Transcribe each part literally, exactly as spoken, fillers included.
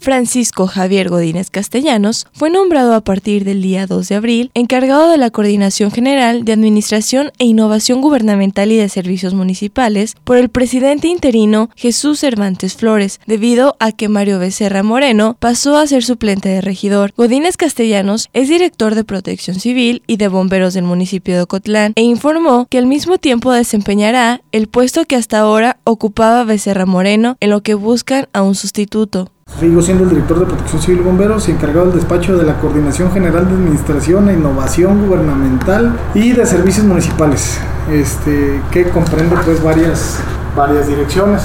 Francisco Javier Godínez Castellanos fue nombrado a partir del día dos de abril encargado de la Coordinación General de Administración e Innovación Gubernamental y de Servicios Municipales por el presidente interino Jesús Cervantes Flores, debido a que Mario Becerra Moreno pasó a ser suplente de regidor. Godínez Castellanos es director de Protección Civil y de Bomberos del municipio de Ocotlán e informó que al mismo tiempo desempeñará el puesto que hasta ahora ocupaba Becerra Moreno, en lo que buscan a un sustituto. Sigo siendo el director de Protección Civil y Bomberos y encargado del despacho de la Coordinación General de Administración e Innovación Gubernamental y de Servicios Municipales, este, que comprende pues varias, varias direcciones,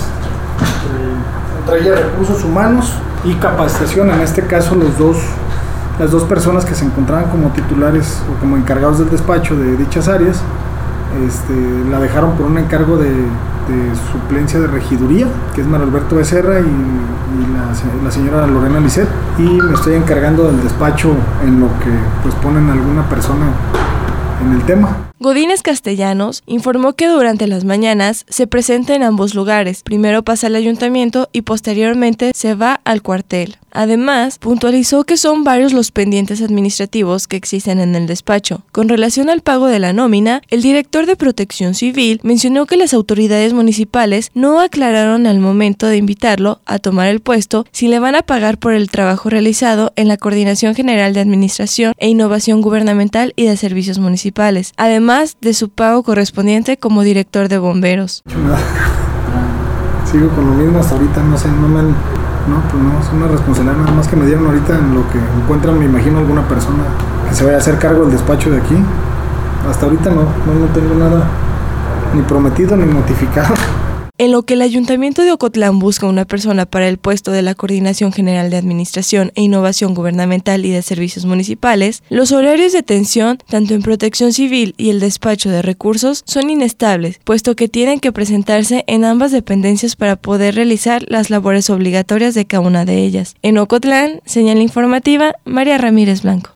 eh, entre ellas recursos humanos y capacitación. En este caso los dos, las dos personas que se encontraban como titulares o como encargados del despacho de dichas áreas, este, la dejaron por un encargo de, de suplencia de regiduría, que es Mario Alberto Becerra y, y la, la señora Lorena Lisset, y me estoy encargando del despacho en lo que pues ponen alguna persona en el tema. Godínez Castellanos informó que durante las mañanas se presenta en ambos lugares, primero pasa al ayuntamiento y posteriormente se va al cuartel. Además, puntualizó que son varios los pendientes administrativos que existen en el despacho. Con relación al pago de la nómina, el director de Protección Civil mencionó que las autoridades municipales no aclararon al momento de invitarlo a tomar el puesto si le van a pagar por el trabajo realizado en la Coordinación General de Administración e Innovación Gubernamental y de Servicios Municipales, además de su pago correspondiente como director de bomberos. Sigo con lo mismo hasta ahorita, no sé, no me han... No, pues no, es una responsabilidad nada más que me dieron ahorita en lo que encuentran, me imagino, alguna persona que se vaya a hacer cargo del despacho de aquí. Hasta ahorita no, no, no tengo nada ni prometido ni notificado. En lo que el Ayuntamiento de Ocotlán busca una persona para el puesto de la Coordinación General de Administración e Innovación Gubernamental y de Servicios Municipales, los horarios de atención, tanto en Protección Civil y el despacho de recursos, son inestables, puesto que tienen que presentarse en ambas dependencias para poder realizar las labores obligatorias de cada una de ellas. En Ocotlán, señal informativa, María Ramírez Blanco.